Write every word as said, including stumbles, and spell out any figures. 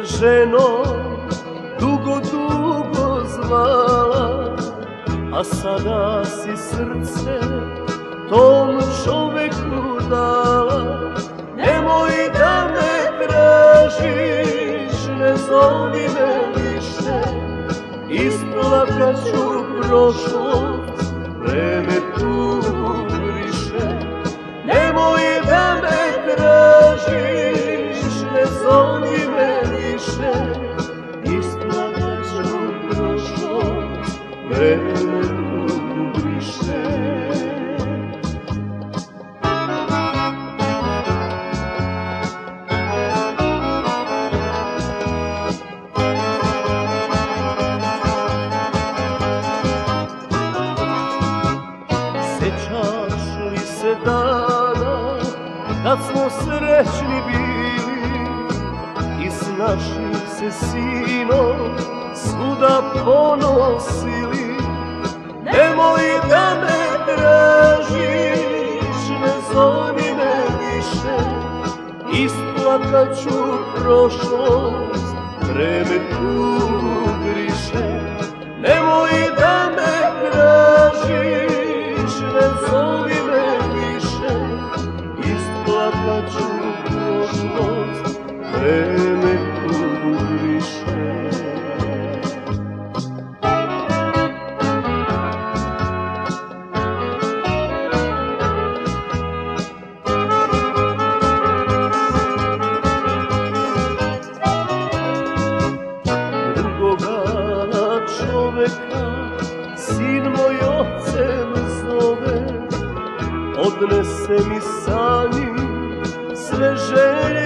ženo dugo, dugo zvala, a sada si srce tom čoveku dala. Nemoj da me tražiš, ne zovi me više, isplakat ću prošlost, vreme tugu briše. Nemoj da me tražiš, ne zovi me više, isplakat ću prošlost, vreme tugu briše. Sećaš li se dana kad smo srećni bili i s našim se sinom svuda ponosili? Nemoj da me tražiš, ne zovi me više, isplakat ću prošlost, vreme tugu briše. Nemoj da me tražiš, ne zovi me više, isplakat ću prošlost, vreme tugu briše. Drugoga čoveka sin moj ocem zove, odnese mi sani sve želje